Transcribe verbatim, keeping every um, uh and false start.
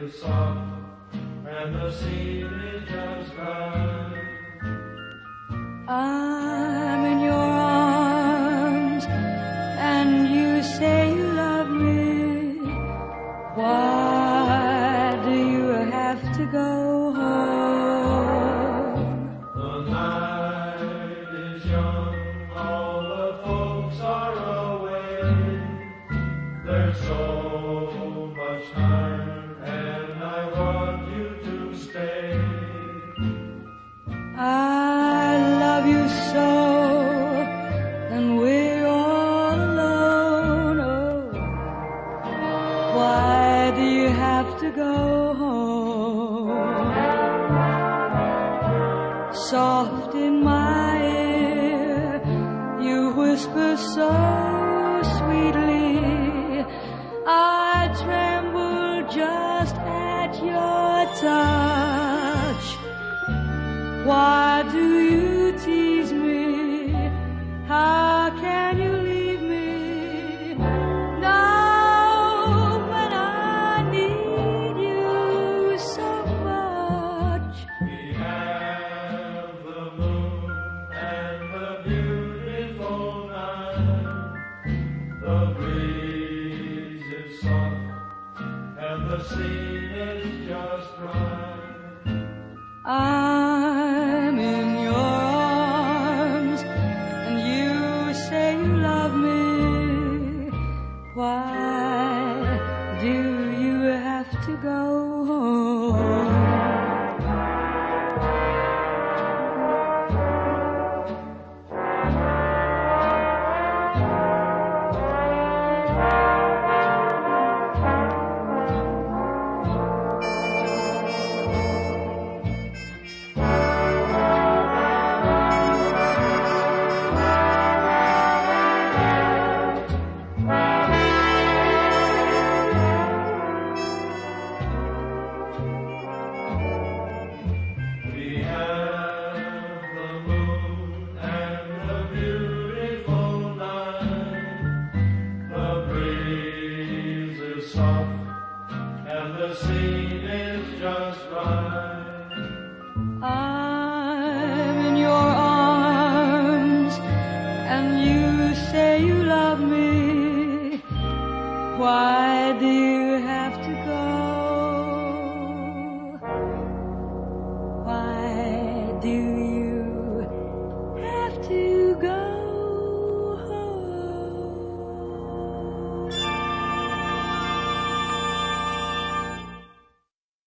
is soft and the scene is just right. I'm in your arms and you say you love me. Why do you have to go home? The night is young, all the folks are away. There's so much time and I want you to stay. I love you so, and we're all alone. Oh, why do you have to go home? Soft in my ear, you whisper so sweetly. I tremble just at your touch. Why do you tease me? How